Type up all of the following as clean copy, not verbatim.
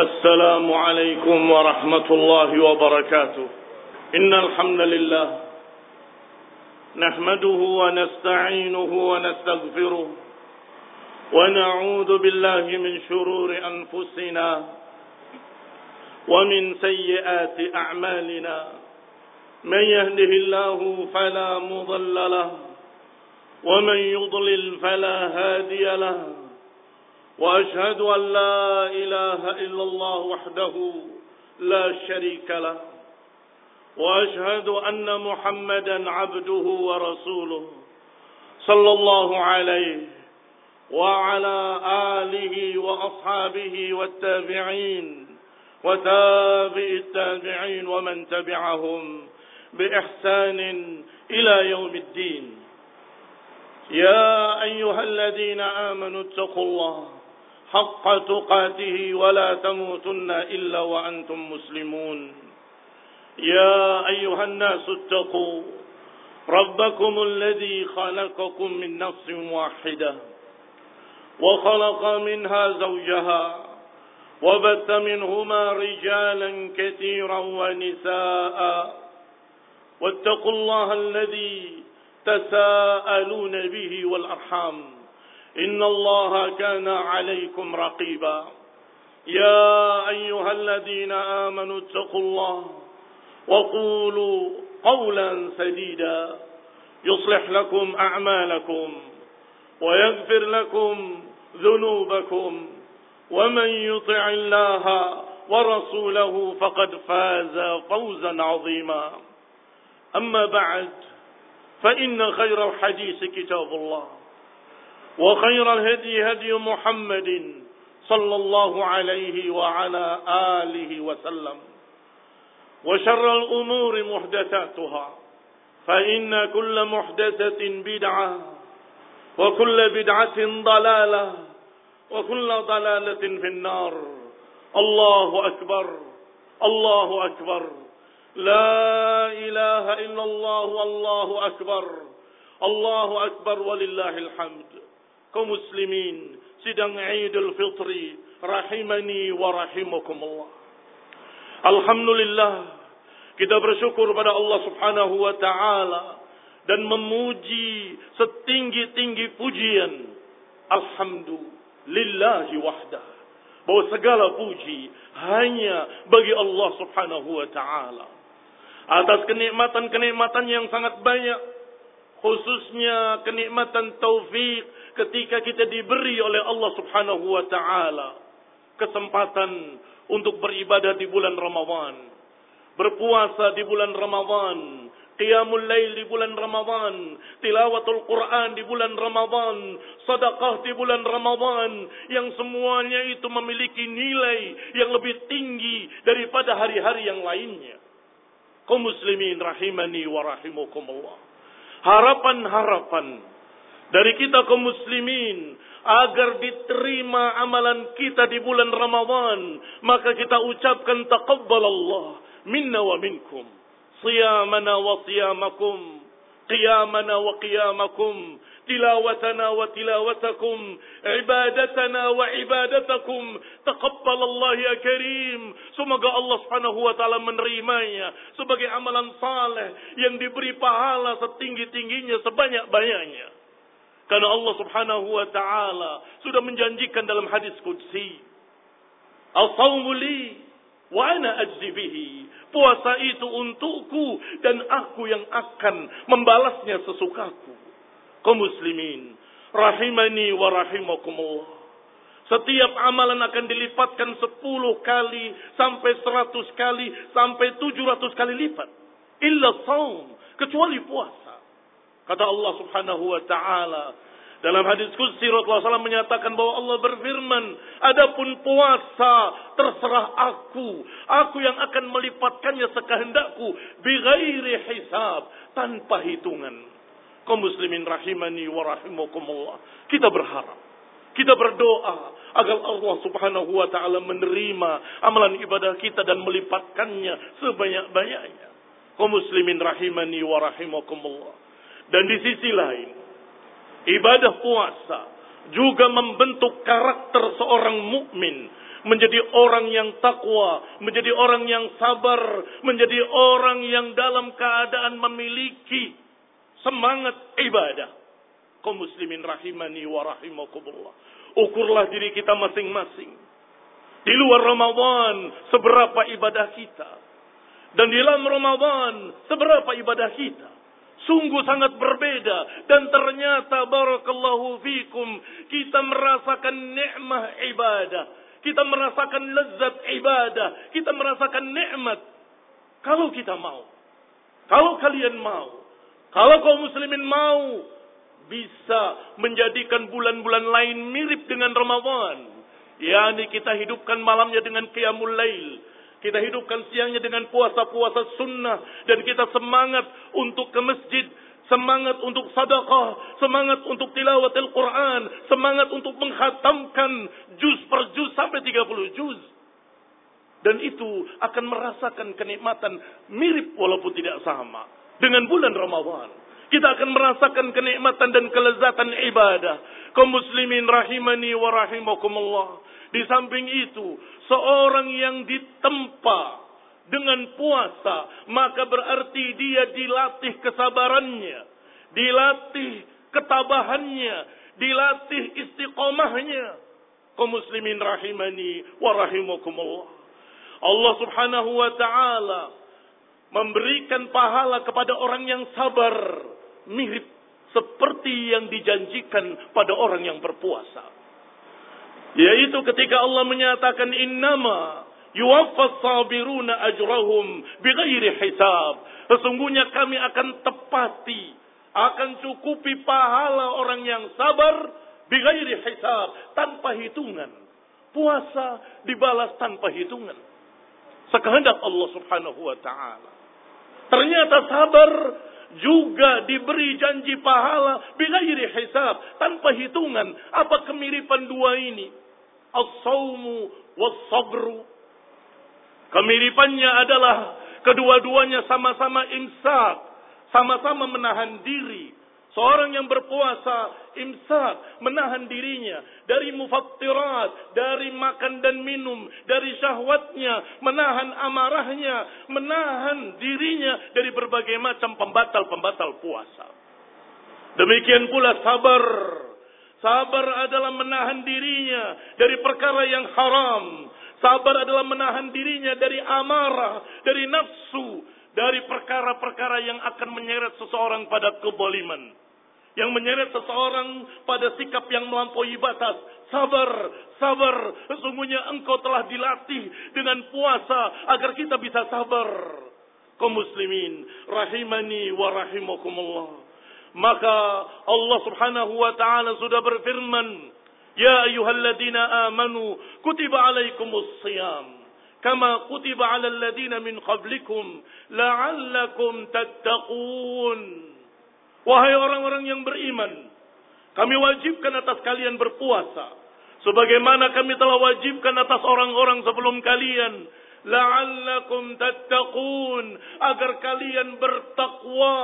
السلام عليكم ورحمة الله وبركاته. إن الحمد لله نحمده ونستعينه ونستغفره ونعوذ بالله من شرور أنفسنا ومن سيئات أعمالنا. من يهده الله فلا مضل له ومن يضلل فلا هادي له، وأشهد أن لا إله إلا الله وحده لا شريك له، وأشهد أن محمدا عبده ورسوله صلى الله عليه وعلى آله وأصحابه والتابعين وتابع التابعين ومن تبعهم بإحسان إلى يوم الدين. يا أيها الذين آمنوا اتقوا الله حق تقاته ولا تموتن إلا وأنتم مسلمون. يا أيها الناس اتقوا ربكم الذي خلقكم من نفس واحدة وخلق منها زوجها وبث منهما رجالا كثيرا ونساء، واتقوا الله الذي تساءلون به والأرحام إن الله كان عليكم رقيبا. يا أيها الذين آمنوا اتقوا الله وقولوا قولا سديدا يصلح لكم أعمالكم ويغفر لكم ذنوبكم، ومن يطع الله ورسوله فقد فاز فوزا عظيما. أما بعد، فإن خير الحديث كتاب الله، وخير الهدي هدي محمد صلى الله عليه وعلى آله وسلم، وشر الأمور محدثاتها، فإن كل محدثة بدعة، وكل بدعة ضلالة، وكل ضلالة في النار. الله أكبر، الله أكبر، لا إله إلا الله والله أكبر، الله أكبر ولله الحمد. Kaum muslimin, sidang Idul Fitri rahimani wa rahimakumullah. Alhamdulillah, kita bersyukur pada Allah Subhanahu wa taala dan memuji setinggi-tinggi pujian. Alhamdulillahi wahdah, bahwa segala puji hanya bagi Allah Subhanahu wa taala atas kenikmatan-kenikmatan yang sangat banyak, khususnya kenikmatan taufik ketika kita diberi oleh Allah Subhanahu wa taala kesempatan untuk beribadah di bulan Ramadan, berpuasa di bulan Ramadan, qiyamul lail di bulan Ramadan, tilawatul Quran di bulan Ramadan, sedekah di bulan Ramadan, yang semuanya itu memiliki nilai yang lebih tinggi daripada hari-hari yang lainnya. Kaum muslimin rahimani wa rahimakumullah. Harapan-harapan dari kita kaum muslimin agar diterima amalan kita di bulan Ramadan, maka kita ucapkan taqabbalallah minna wa minkum siyamana wa siyamakum, qiyamana wa qiyamakum, tilawatana wa tilawatakum, ibadatana wa ibadatakum. Taqabbalallah ya karim. Semoga Allah Subhanahu wa taala menerimanya sebagai amalan saleh yang diberi pahala setinggi-tingginya, sebanyak-banyaknya. Karena Allah Subhanahu wa taala sudah menjanjikan dalam hadis qudsi, "As-shaumu li wa ana ajzi bihi." Puasa itu untukku dan aku yang akan membalasnya sesukaku. Kaum muslimin rahimani wa rahimakumullah. Setiap amalan akan dilipatkan 10 kali sampai 100 kali sampai 700 kali lipat. Illa shaum, kecuali puasa. Kata Allah Subhanahu wa taala dalam hadis qudsi, Rasulullah SAW menyatakan bahwa Allah berfirman, "Adapun puasa terserah aku yang akan melipatkannya sekehendakku bighairi hisab, tanpa hitungan." Kaum muslimin rahimani wa rahimakumullah, kita berharap, kita berdoa agar Allah Subhanahu wa taala menerima amalan ibadah kita dan melipatkannya sebanyak-banyaknya. Kaum muslimin rahimani wa rahimakumullah. Dan di sisi lain, ibadah puasa juga membentuk karakter seorang mukmin menjadi orang yang takwa, menjadi orang yang sabar, menjadi orang yang dalam keadaan memiliki semangat ibadah. Kaum muslimin rahimani wa rahimakumullah. Ukurlah diri kita masing-masing. Di luar Ramadan, seberapa ibadah kita. Dan di dalam Ramadan, seberapa ibadah kita. Sungguh sangat berbeda. Dan ternyata barakallahu fikum, kita merasakan nikmah ibadah. Kita merasakan lezat ibadah. Kita merasakan nikmat. Kalau kita mau. Kalau kalian mau. Kalau kaum muslimin mau. Bisa menjadikan bulan-bulan lain mirip dengan Ramadan. Yani kita hidupkan malamnya dengan qiyamul lail. Kita hidupkan siangnya dengan puasa-puasa sunnah. Dan kita semangat untuk ke masjid. Semangat untuk sedekah. Semangat untuk tilawatil Quran. Semangat untuk menghatamkan juz per juz sampai 30 juz. Dan itu akan merasakan kenikmatan mirip walaupun tidak sama. Dengan bulan Ramadan. Kita akan merasakan kenikmatan dan kelezatan ibadah. Kaum muslimin rahimani wa rahimakumullah. Di samping itu, seorang yang ditempa dengan puasa, maka berarti dia dilatih kesabarannya, dilatih ketabahannya, dilatih istiqomahnya. Kaum muslimin rahimani wa rahimakumullah. Allah Subhanahu wa taala memberikan pahala kepada orang yang sabar, mirip seperti yang dijanjikan pada orang yang berpuasa. Yaitu ketika Allah menyatakan innama yuwaffas sabiruna ajrahum bighairi hisab. Sesungguhnya kami akan tepati, akan cukupi pahala orang yang sabar bighairi hisab, tanpa hitungan. Puasa dibalas tanpa hitungan. Sekehendak Allah Subhanahu wa taala. Ternyata sabar juga diberi janji pahala bighairi hisab, tanpa hitungan. Apa kemiripan dua ini? As-sawmu was-sabru. Kemiripannya adalah kedua-duanya sama-sama imsak, sama-sama menahan diri. Seorang yang berpuasa imsak, menahan dirinya dari mufattirat, dari makan dan minum, dari syahwatnya, menahan amarahnya, menahan dirinya dari berbagai macam pembatal-pembatal puasa. Demikian pula sabar. Sabar adalah menahan dirinya dari perkara yang haram. Sabar adalah menahan dirinya dari amarah, dari nafsu, dari perkara-perkara yang akan menyeret seseorang pada kezaliman, yang menyeret seseorang pada sikap yang melampaui batas. Sabar, sabar. Sesungguhnya engkau telah dilatih dengan puasa agar kita bisa sabar. Kaum muslimin rahimani wa rahimakumullah. Maka Allah Subhanahu wa taala sudah berfirman, ya ayyuhalladzina amanu kutiba alaikumus shiyam kama kutiba alal ladzina min qablikum la'allakum tattaqun. Wahai orang-orang yang beriman, kami wajibkan atas kalian berpuasa sebagaimana kami telah wajibkan atas orang-orang sebelum kalian, la'allakum tattaqun, agar kalian bertakwa.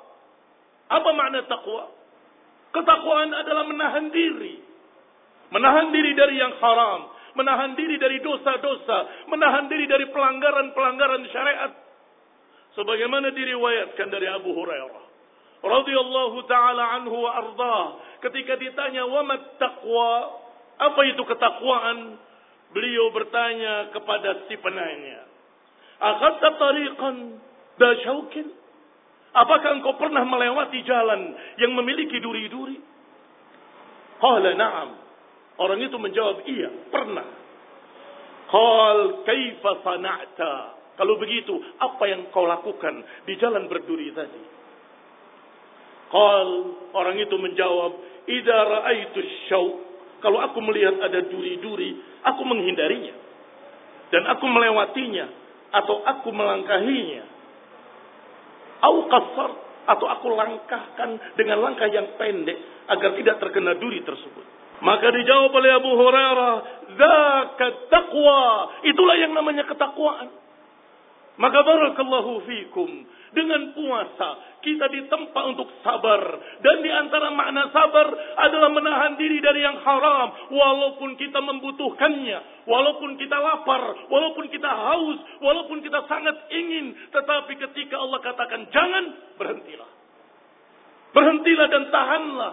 Apa makna takwa? Ketakwaan adalah menahan diri. Menahan diri dari yang haram. Menahan diri dari dosa-dosa. Menahan diri dari pelanggaran-pelanggaran syariat. Sebagaimana diriwayatkan dari Abu Hurairah radhiyallahu ta'ala anhu wa ardhah. Ketika ditanya, wa mat taqwa? Apa itu ketakwaan? Beliau bertanya kepada si penanya, akhadta tariqan da syaukin? Apakah engkau pernah melewati jalan yang memiliki duri-duri? Qala na'am. Orang itu menjawab, iya, pernah. Qal kaifa sana'ta? Kalau begitu, apa yang kau lakukan di jalan berduri tadi? Qal, orang itu menjawab, idza ra'aitu syauq. Kalau aku melihat ada duri-duri, aku menghindarinya. Dan aku melewatinya. Atau aku melangkahinya. Au qasar, atau aku langkahkan dengan langkah yang pendek agar tidak terkena duri tersebut. Maka dijawab oleh Abu Hurairah, dzaka taqwa. Itulah yang namanya ketakwaan. Maka barakallahu fikum, dengan puasa kita ditempa untuk sabar, dan di antara makna sabar adalah menahan diri dari yang haram walaupun kita membutuhkannya, walaupun kita lapar, walaupun kita haus, walaupun kita sangat ingin, tetapi ketika Allah katakan jangan, berhentilah. Berhentilah dan tahanlah.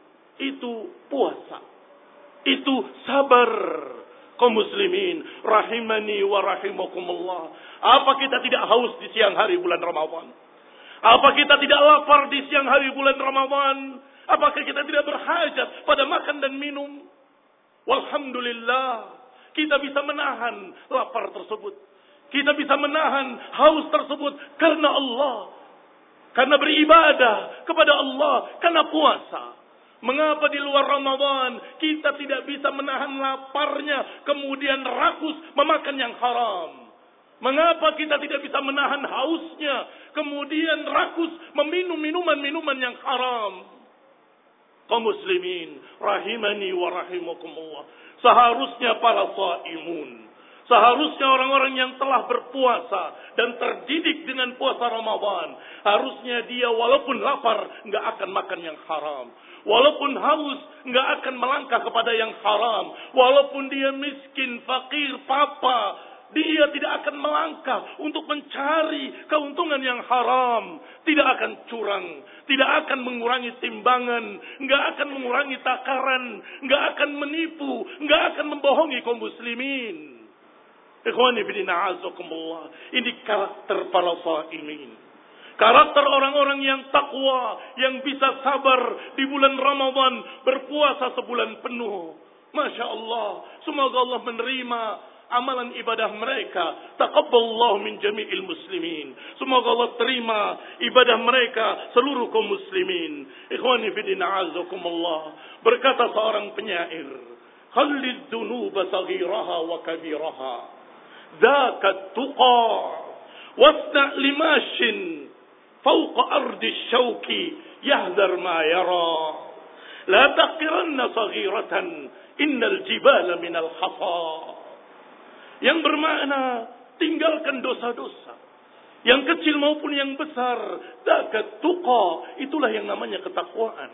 Itu puasa. Itu sabar. Kaum muslimin rahimani wa rahimakumullah. Apa kita tidak haus di siang hari bulan Ramadan? Apa kita tidak lapar di siang hari bulan Ramadan? Apakah kita tidak berhajat pada makan dan minum? Walhamdulillah, kita bisa menahan lapar tersebut. Kita bisa menahan haus tersebut karena Allah. Karena beribadah kepada Allah, karena puasa. Mengapa di luar Ramadan kita tidak bisa menahan laparnya, kemudian rakus memakan yang haram? Mengapa kita tidak bisa menahan hausnya, kemudian rakus meminum minuman yang haram? Kaum muslimin rahimani wa rahimakumullah, seharusnya para shaimun, seharusnya orang-orang yang telah berpuasa dan terdidik dengan puasa Ramadan, harusnya dia walaupun lapar nggak akan makan yang haram, walaupun haus nggak akan melangkah kepada yang haram, walaupun dia miskin, fakir, papa, dia tidak akan melangkah untuk mencari keuntungan yang haram, tidak akan curang, tidak akan mengurangi timbangan, nggak akan mengurangi takaran, nggak akan menipu, nggak akan membohongi kaum muslimin. Ikhwani fillah azakumullah. Ini karakter para shaimin. Karakter orang-orang yang takwa, yang bisa sabar di bulan Ramadan, berpuasa sebulan penuh. Masya Allah. Semoga Allah menerima amalan ibadah mereka. Taqabbalallahu min jami'il muslimin. Semoga Allah terima ibadah mereka seluruh kaum muslimin. Ikhwani fillah azakumullah. Berkata seorang penyair, "Khallid dunuba saghiraha wa kabiraha. ذاك التقى واصنع لماش فوق أرض الشوك يهذر ما يرى لا تقرن صغيرة إن الجبال من الحصى." Yang bermakna tinggalkan dosa-dosa yang kecil maupun yang besar. Zakat tuqa, itulah yang namanya ketakwaan.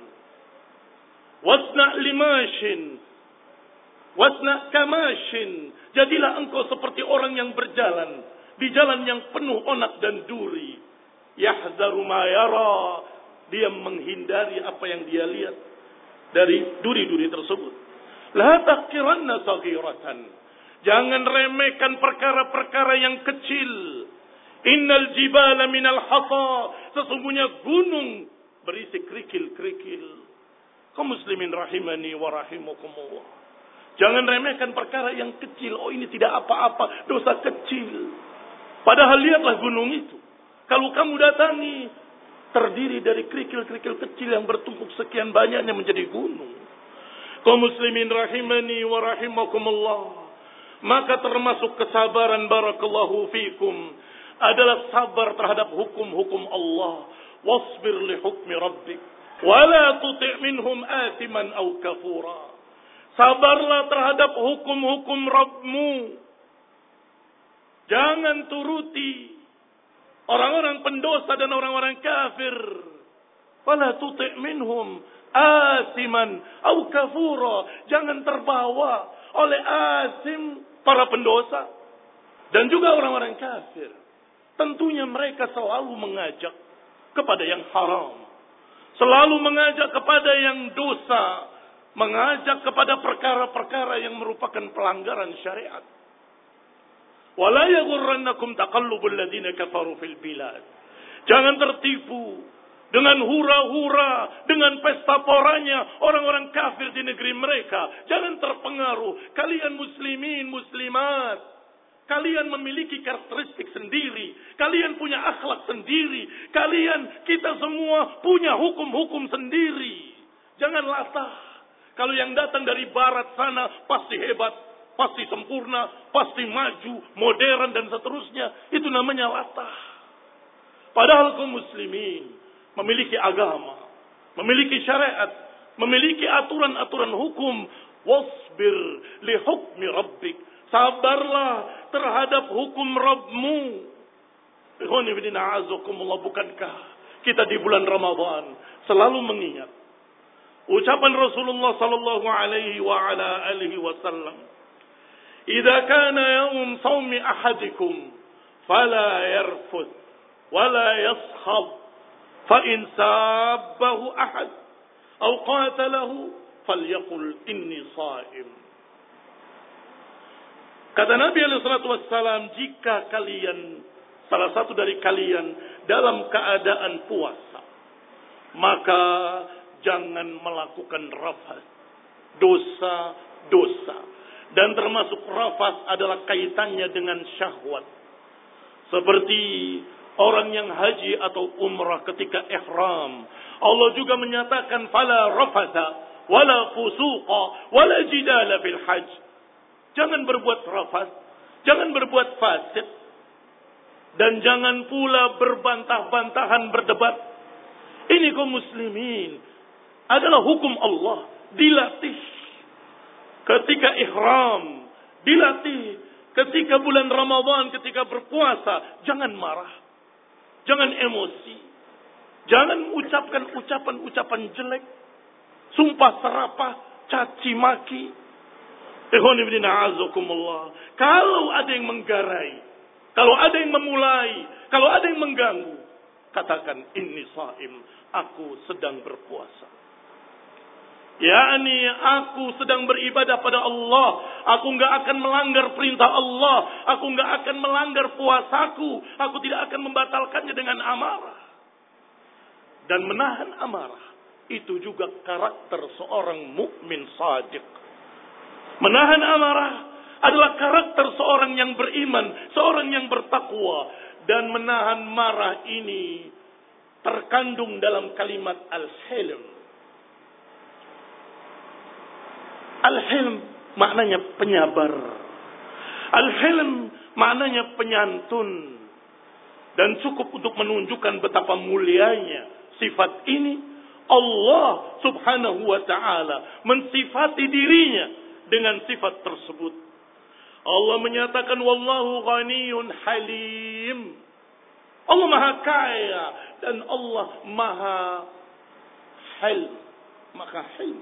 Wasna limashin wasna kamashin, jadilah engkau seperti orang yang berjalan di jalan yang penuh onak dan duri. Yahzaru ma yara, dia menghindari apa yang dia lihat dari duri-duri tersebut. La taqiranna saghiratan, jangan remehkan perkara-perkara yang kecil. Innal jibala minal hasa, sesungguhnya gunung berisi kerikil-kerikil. Kaum muslimin rahimani wa rahimakumullah. Jangan remehkan perkara yang kecil. Oh, ini tidak apa-apa, dosa kecil. Padahal lihatlah gunung itu. Kalau kamu datangi, terdiri dari kerikil-kerikil kecil yang bertumpuk sekian banyaknya menjadi gunung. Kaum muslimin rahimani wa rahimakumullah. Maka termasuk kesabaran barakallahu fikum adalah sabar terhadap hukum-hukum Allah. Wasbir li hukmi rabbik. Wala tuti' minhum athiman aw kafura. Sabarlah terhadap hukum-hukum Rabbmu. Jangan turuti orang-orang pendosa dan orang-orang kafir. Wala tuti' minhum asiman au kafura. Jangan terbawa oleh asim, para pendosa, dan juga orang-orang kafir. Tentunya mereka selalu mengajak kepada yang haram, selalu mengajak kepada yang dosa, mengajak kepada perkara-perkara yang merupakan pelanggaran syariat. Wala yaghurrannakum taqallubul ladzina kafaru fil bilad. Jangan tertipu dengan hura-hura, dengan pesta poranya orang-orang kafir di negeri mereka. Jangan terpengaruh. Kalian muslimin, muslimat, kalian memiliki karakteristik sendiri. Kalian punya akhlak sendiri. Kita semua punya hukum-hukum sendiri. Jangan latah. Kalau yang datang dari barat sana pasti hebat, pasti sempurna, pasti maju, modern dan seterusnya. Itu namanya latah. Padahal kaum muslimin memiliki agama, memiliki syariat, memiliki aturan-aturan hukum. Wasbir li hukmi rabbik. Sabarlah terhadap hukum Rabbmu. Ikhwani fillah, a'azzakumullah, bukankah kita di bulan Ramadan selalu mengingat ucapan Rasulullah sallallahu alaihi wa ala alihi wasallam, "Idza kana yaum shaumi ahadikum fala yarfuth wala yaskhab, fa in sabbahu ahad aw qatalahu falyaqul inni shaim." Kata Nabi alaihi salatu wassalam, jika kalian, salah satu dari kalian dalam keadaan puasa, maka jangan melakukan rafas, dosa-dosa. Dan termasuk rafas adalah kaitannya dengan syahwat. Seperti orang yang haji atau umrah ketika ihram. Allah juga menyatakan, fala rafasa wala fusuqa wala jidala fil hajj. Jangan berbuat rafas, jangan berbuat fasik, dan jangan pula berbantah-bantahan, berdebat. Ini kaum muslimin adalah hukum Allah, dilatih ketika ihram, dilatih ketika bulan Ramadan, ketika berpuasa. Jangan marah, jangan emosi, jangan ucapkan ucapan-ucapan jelek, sumpah serapah, caci maki. Ikhwan ibn a'azakumullah. Kalau ada yang menggarai, kalau ada yang memulai, kalau ada yang mengganggu, katakan inni shaim, aku sedang berpuasa. yakni aku sedang beribadah pada Allah. Aku enggak akan melanggar perintah Allah. Aku enggak akan melanggar puasaku. Aku tidak akan membatalkannya dengan amarah. Dan menahan amarah itu juga karakter seorang mukmin shadiq. Menahan amarah adalah karakter seorang yang beriman, seorang yang bertakwa. Dan menahan marah ini terkandung dalam kalimat al-hilm. Al-hilm maknanya penyabar. Al-hilm maknanya penyantun. Dan cukup untuk menunjukkan betapa mulianya sifat ini. Allah subhanahu wa ta'ala mensifati dirinya dengan sifat tersebut. Allah menyatakan wallahu ghaniyun halim. Allah maha kaya dan Allah maha hilm. Maka hilm.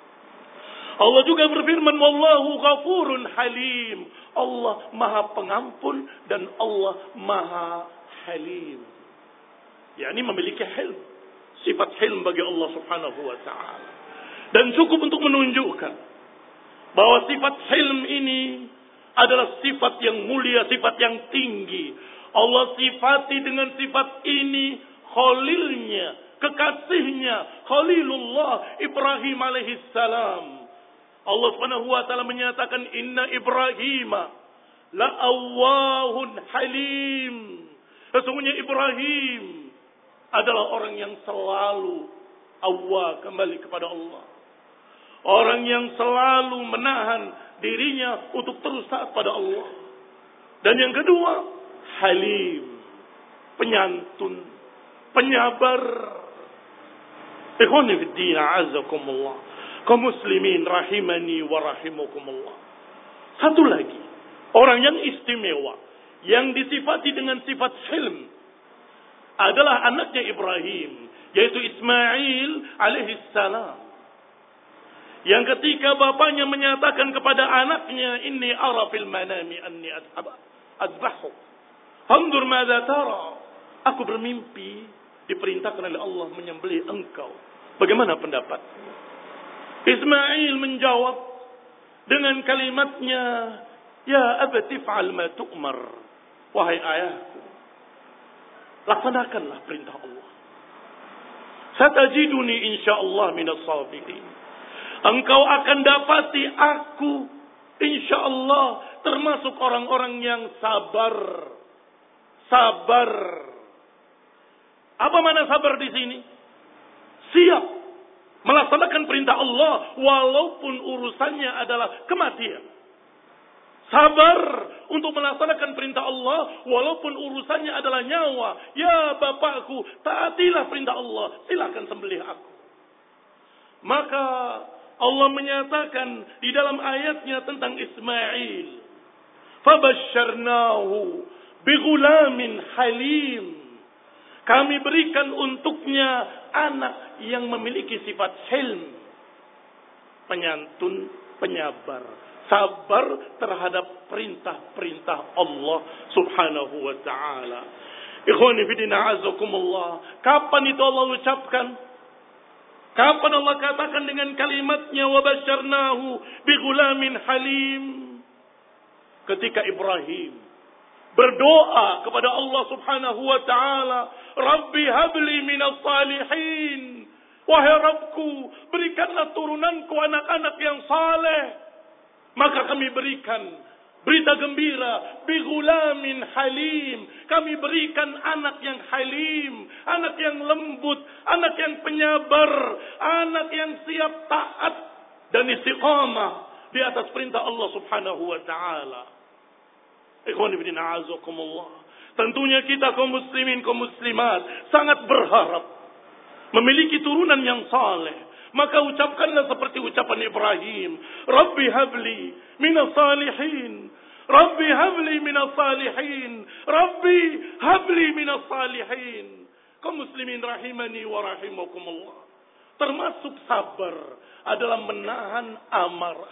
Allah juga berfirman wallahu ghafurun halim. Allah maha pengampun dan Allah maha halim. yakni memiliki hilm. Sifat hilm bagi Allah subhanahu wa ta'ala. Dan cukup untuk menunjukkan bahwa sifat hilm ini adalah sifat yang mulia, sifat yang tinggi. Allah sifati dengan sifat ini khalilnya, kekasihnya, Khalilullah Ibrahim alaihissalam. Allah subhanahu wa ta'ala menyatakan inna Ibrahim la'awwahun halim. Sesungguhnya Ibrahim adalah orang yang selalu awwah, kembali kepada Allah. Orang yang selalu menahan dirinya untuk terus taat pada Allah. Dan yang kedua, halim, penyantun, penyabar. Ikhwani fid din, a'azzakumullah. Kaum muslimin rahimani wa rahimakumullah. Satu lagi, orang yang istimewa, yang disifati dengan sifat hilm, adalah anaknya Ibrahim, yaitu Ismail alaihissalam. Yang ketika bapaknya menyatakan kepada anaknya, inni ara fil manami anni adbahu. Fanzur madza tara. Aku bermimpi diperintahkan oleh Allah menyembelih engkau. Bagaimana pendapat? Ismail menjawab dengan kalimatnya, ya abati fa'al ma tu'mar. Wahai ayahku, laksanakanlah perintah Allah. Satajiduni insyaallah minas sabirin. Engkau akan dapati aku insyaallah termasuk orang-orang yang sabar. Sabar. Apa makna sabar di sini? Siap melaksanakan perintah Allah walaupun urusannya adalah kematian. Sabar untuk melaksanakan perintah Allah walaupun urusannya adalah nyawa. Ya bapakku, taatilah perintah Allah. Silakan sembelih aku. Maka Allah menyatakan di dalam ayatnya tentang Ismail. Fabasyarnahu Bighulamin halim. Kami berikan untuknya anak yang memiliki sifat hilm. Penyantun, penyabar. Sabar terhadap perintah-perintah Allah subhanahu wa ta'ala. Ikhwani fidina azakumullah. Kapan itu Allah ucapkan? Kapan Allah katakan dengan kalimatnya wa basyarnahu bighulamin halim? Ketika Ibrahim berdoa kepada Allah subhanahu wa ta'ala, Rabbi habli minas salihin. Wahai Rabbku, berikanlah turunanku anak-anak yang saleh. Maka kami berikan berita gembira, bighulamin halim. Kami berikan anak yang halim, anak yang lembut, anak yang penyabar, anak yang siap taat dan istiqamah di atas perintah Allah subhanahu wa ta'ala. Ikhwan ibn a'azakumullah. Tentunya kita kaum muslimin, kaum muslimat sangat berharap memiliki turunan yang saleh. Maka ucapkanlah seperti ucapan Ibrahim, Rabbi habli minas salihin. Rabbi habli minas salihin. Rabbi habli minas salihin. Kaum muslimin rahimani wa rahimakumullah. Termasuk sabar adalah menahan amarah.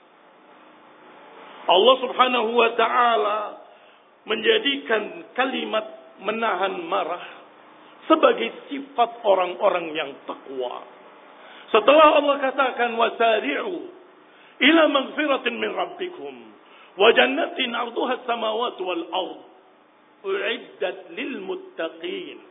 Allah subhanahu wa ta'ala menjadikan kalimat menahan marah sebagai sifat orang-orang yang takwa. Setelah Allah katakan wasari'u ila maghfiratin min rabbikum wa jannatin 'arduha as-samawati wal ard u'iddat lil muttaqin.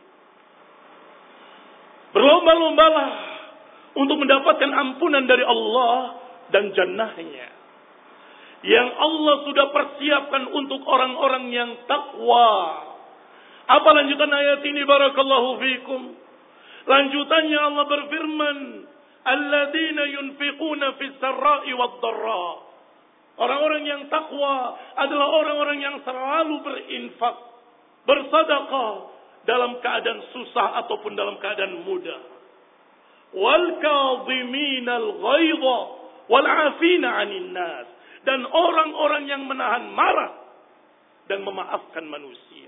Berlomba-lombalah untuk mendapatkan ampunan dari Allah dan jannahnya yang Allah sudah persiapkan untuk orang-orang yang takwa. Apa lanjutan ayat ini? Barakallahu fikum. Lanjutannya Allah berfirman, alladzina yunfiquna fis sarra'i wad dharra. Orang-orang yang takwa adalah orang-orang yang selalu berinfak, bersedekah dalam keadaan susah ataupun dalam keadaan mudah. Wal kadhiminal ghaidha wal 'afina 'anil nas. Dan orang-orang yang menahan marah dan memaafkan manusia.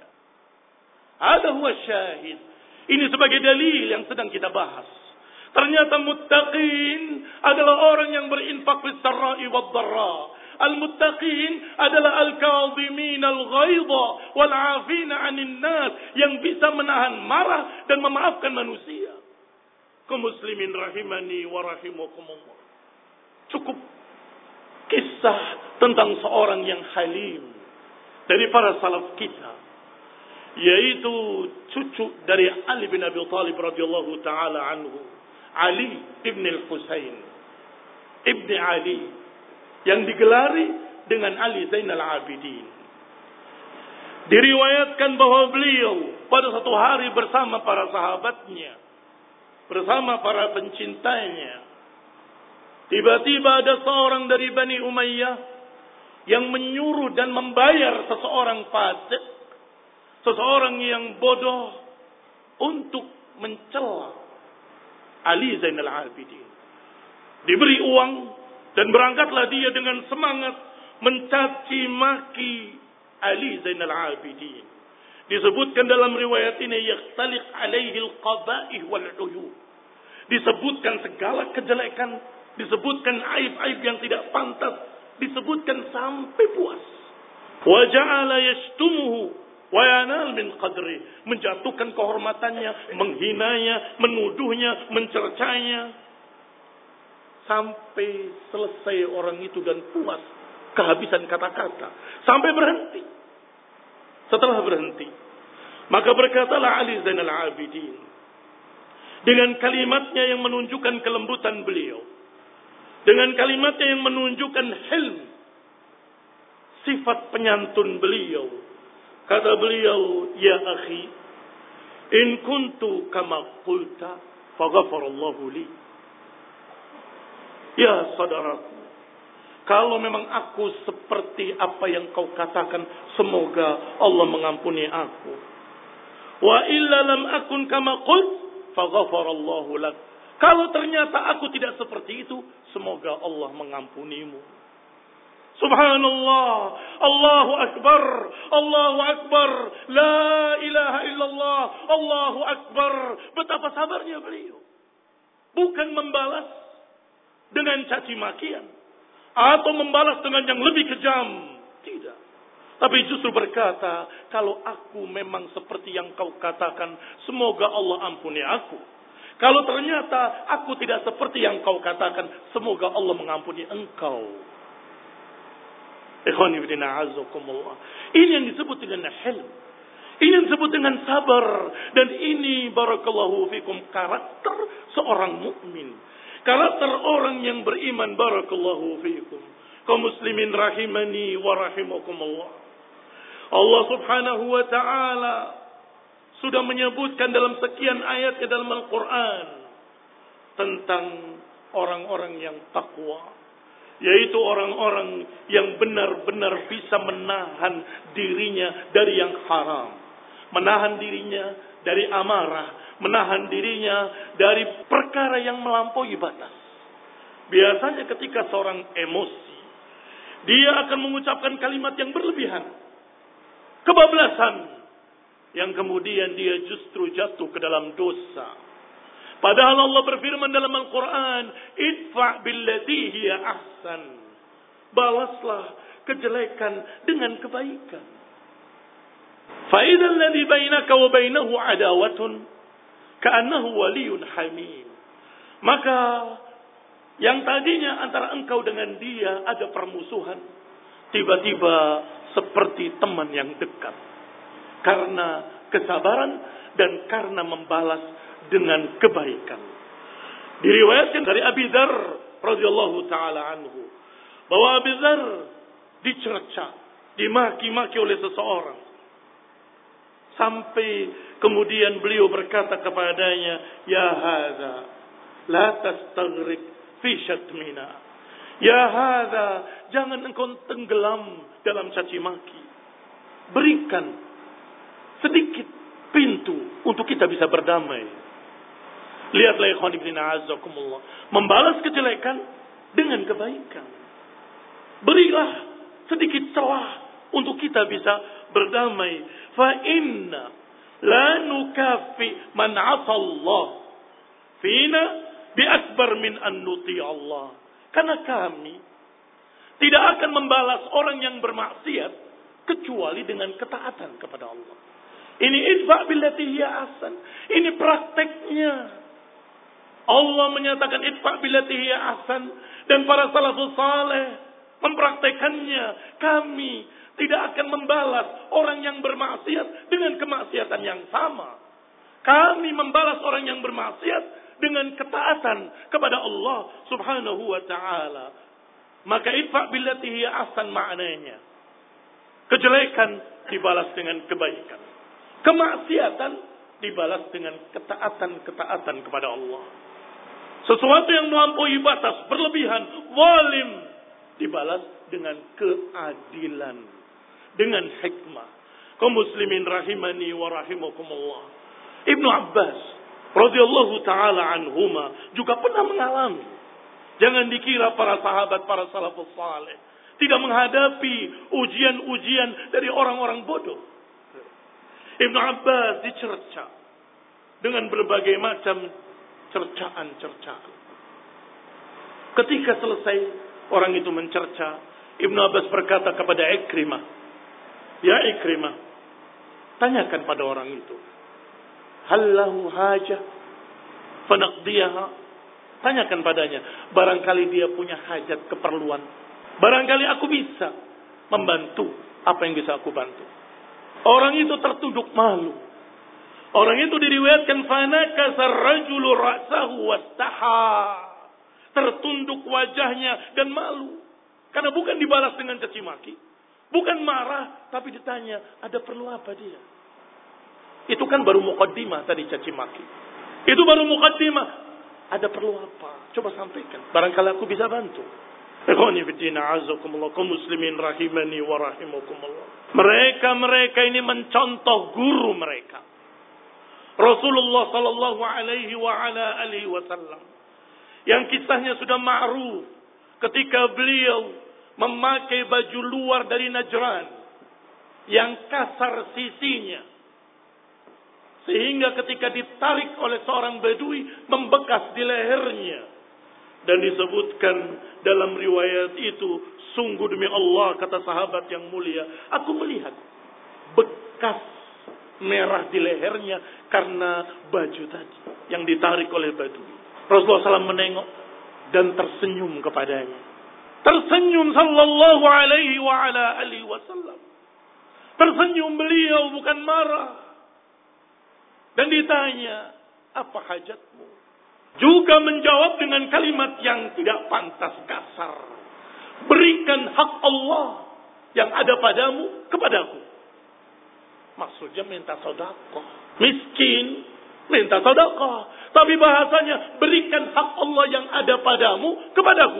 Ada huwa syahid. Ini sebagai dalil yang sedang kita bahas. Ternyata muttaqin adalah orang yang berinfak fis sarra'i wad dharra. Al-muttaqin adalah al-kadhimin al-ghaidha wal 'afina 'anil nas, yang bisa menahan marah dan memaafkan manusia. Kaum muslimin rahimani wa rahimakumullah. Cukup kisah tentang seorang yang halim dari para salaf kita, yaitu cucu dari Ali bin Abi Thalib radhiyallahu taala anhu, Ali ibn al-Husain ibn Ali, yang digelari dengan Ali Zainal Abidin. Diriwayatkan bahwa beliau pada satu hari bersama para sahabatnya, bersama para pencintanya, tiba-tiba ada seorang dari Bani Umayyah yang menyuruh dan membayar seseorang fasik, seseorang yang bodoh, untuk mencela Ali Zainal Abidin. Diberi uang dan berangkatlah dia dengan semangat mencaci maki Ali Zainal Abidin. Disebutkan dalam riwayat ini, yakhtaliq alaihi al-qaba'ih wal 'uyub. Disebutkan segala kejelekan, disebutkan aib-aib yang tidak pantas, disebutkan sampai puas. Wa ja'ala yashtumuhu wa yanal min qadri, menjatuhkan kehormatannya, menghinanya, menuduhnya, mencercanya, sampai selesai orang itu dan puas, kehabisan kata-kata, sampai berhenti. Setelah berhenti, maka berkatalah Ali Zainal Abidin dengan kalimatnya yang menunjukkan kelembutan beliau, dengan kalimatnya yang menunjukkan hilm, sifat penyantun beliau. Kata beliau, ya akhi, in kuntu kama qulta faghfarallahu li. Ya saudaraku, kalau memang aku seperti apa yang kau katakan, semoga Allah mengampuni aku. Wa illa lam akun kama qult faghfarallahu lak. Kalau ternyata aku tidak seperti itu, semoga Allah mengampunimu. Subhanallah, Allahu Akbar, Allahu Akbar, La ilaha illallah, Allahu Akbar. Betapa sabarnya beliau. Bukan membalas dengan caci makian atau membalas dengan yang lebih kejam. Tidak. Tapi justru berkata, kalau aku memang seperti yang kau katakan, semoga Allah ampuni aku. Kalau ternyata aku tidak seperti yang kau katakan, semoga Allah mengampuni engkau. Ikhwani fillah azakumullah. Ini yang disebut dengan hilm. Ini yang disebut dengan sabar. Dan ini barakallahu fikum karakter seorang mukmin. Karakter orang yang beriman barakallahu fikum. Kaum muslimin rahimani wa rahimakumullah. Allah subhanahu wa ta'ala sudah menyebutkan dalam sekian ayat di dalam Al-Quran tentang orang-orang yang takwa. Yaitu orang-orang yang benar-benar bisa menahan dirinya dari yang haram. Menahan dirinya dari amarah. Menahan dirinya dari perkara yang melampaui batas. Biasanya ketika seorang emosi, dia akan mengucapkan kalimat yang berlebihan. Kebablasan. Yang kemudian dia justru jatuh ke dalam dosa. Padahal Allah berfirman dalam Al-Quran, idfa' billati hiya ahsan. Balaslah kejelekan dengan kebaikan. Fa idzal ladzi bainaka wa bainahu adawatun ka'annahu waliyyun hamim. Maka yang tadinya antara engkau dengan dia ada permusuhan, tiba-tiba seperti teman yang dekat. Karena kesabaran dan karena membalas dengan kebaikan. Diriwayatkan dari Abi Dzar radhiyallahu taala anhu bahwa Abi Dzar dicerca, dimaki-maki oleh seseorang. Sampai kemudian beliau berkata kepadanya, "Ya hadza, la tastaghriq fi syatmina." Ya hadza, jangan engkau tenggelam dalam caci maki. Berikan sedikit pintu untuk kita bisa berdamai. Lihatlah ikhwan ibn a'azzakumullah. Membalas kejelekan dengan kebaikan. Berilah sedikit celah untuk kita bisa berdamai. Fa inna la nukafi man 'asa Allah fina bi akbar min an nuti Allah. Karena kami tidak akan membalas orang yang bermaksiat kecuali dengan ketaatan kepada Allah. Ini idfa' billati hiya ahsan. Ini prakteknya. Allah menyatakan idfa' billati hiya ahsan dan para salafus saleh mempraktekannya. Kami tidak akan membalas orang yang bermaksiat dengan kemaksiatan yang sama. Kami membalas orang yang bermaksiat dengan ketaatan kepada Allah Subhanahu wa taala. Maka idfa' billati hiya ahsan maknanya kejelekan dibalas dengan kebaikan. Kemaksiatan dibalas dengan ketaatan kepada Allah. Sesuatu yang melampaui batas, berlebihan, zalim, dibalas dengan keadilan, dengan hikmah. Kaum muslimin rahimani wa rahimakumullah. Ibnu Abbas radhiyallahu taala anhuma juga pernah mengalami. Jangan dikira para sahabat, para salafus saleh tidak menghadapi ujian-ujian dari orang-orang bodoh. Ibnu Abbas dicerca dengan berbagai macam cercaan. Ketika selesai orang itu mencerca, Ibnu Abbas berkata kepada Ikrimah, "Ya Ikrimah, tanyakan pada orang itu, hal lahu hajah fanaqdiyaha?" Tanyakan padanya, barangkali dia punya hajat, keperluan. Barangkali aku bisa membantu apa yang bisa aku bantu. Orang itu tertunduk malu. Orang itu diriwayatkan fanakasar rajulu ra'sahu wastaha. Tertunduk wajahnya dan malu. Karena bukan dibalas dengan caci maki, bukan marah, tapi ditanya, ada perlu apa dia? Itu kan baru muqaddimah tadi caci maki. Itu baru muqaddimah. Ada perlu apa? Coba sampaikan. Barangkali aku bisa bantu. Ikhwani fiddina azakumullah, kaum muslimin rahimani wa rahimakumullah. Mereka ini mencontoh guru mereka. Rasulullah sallallahu alaihi wa ala alihi wasallam. Yang kisahnya sudah ma'ruf ketika beliau memakai baju luar dari Najran yang kasar sisinya, sehingga ketika ditarik oleh seorang Badui membekas di lehernya. Dan disebutkan dalam riwayat itu, sungguh demi Allah, kata sahabat yang mulia, aku melihat bekas merah di lehernya karena baju tadi yang ditarik oleh Badui. Rasulullah SAW menengok dan tersenyum kepadanya. Tersenyum sallallahu alaihi wa ala alihi wasallam. Tersenyum beliau, bukan marah. Dan ditanya, apa hajatmu? Juga menjawab dengan kalimat yang tidak pantas, kasar. Berikan hak Allah yang ada padamu kepadaku. Maksudnya minta sedekah. Miskin, minta sedekah. Tapi bahasanya, berikan hak Allah yang ada padamu kepadaku.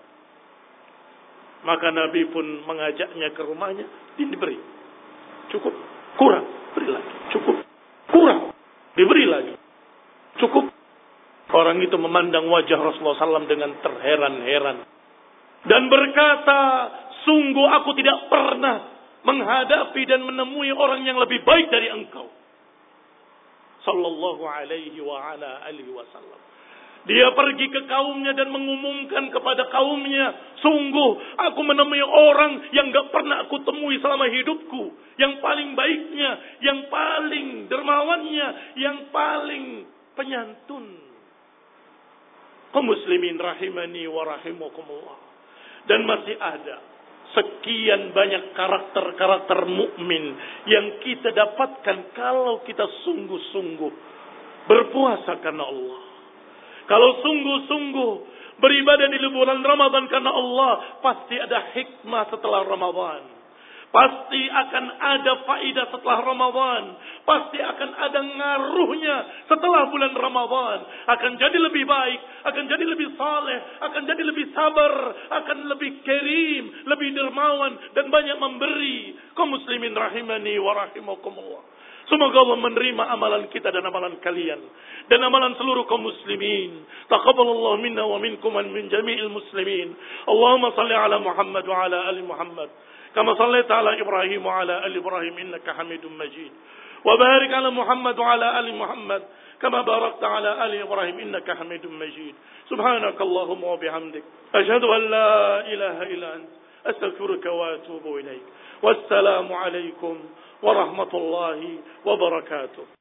Maka Nabi pun mengajaknya ke rumahnya, diberi. Cukup, kurang, beri lagi. Cukup, kurang, diberi lagi. Cukup. Orang itu memandang wajah Rasulullah SAW dengan terheran-heran. Dan berkata, sungguh aku tidak pernah menghadapi dan menemui orang yang lebih baik dari engkau. Sallallahu alaihi wa ala alihi wasallam. Dia pergi ke kaumnya dan mengumumkan kepada kaumnya, sungguh aku menemui orang yang gak pernah aku temui selama hidupku. Yang paling baiknya, yang paling dermawannya, yang paling penyantun. Kaum muslimin rahimani wa rahimakumullah. Dan masih ada sekian banyak karakter-karakter mukmin yang kita dapatkan kalau kita sungguh-sungguh berpuasa karena Allah. Kalau sungguh-sungguh beribadah di bulan Ramadan karena Allah, pasti ada hikmah setelah Ramadan. Pasti akan ada faidah setelah Ramadan. Pasti akan ada ngaruhnya setelah bulan Ramadan. Akan jadi lebih baik, akan jadi lebih saleh, akan jadi lebih sabar, akan lebih karim, lebih dermawan, dan banyak memberi. Kaum muslimin rahimani wa rahimakumullah. Semoga Allah menerima amalan kita dan amalan kalian. Dan amalan seluruh kaum muslimin. Taqabbalallahu minna wa minkum wa min jami'il muslimin. Allahumma salli ala Muhammad wa ala ali Muhammad. كما صليت على إبراهيم وعلى آل إبراهيم إنك حميد مجيد وبارك على محمد وعلى آل محمد كما باركت على آل إبراهيم إنك حميد مجيد سبحانك اللهم وبحمدك أشهد أن لا إله إلا أنت أستغفرك وأتوب إليك والسلام عليكم ورحمة الله وبركاته.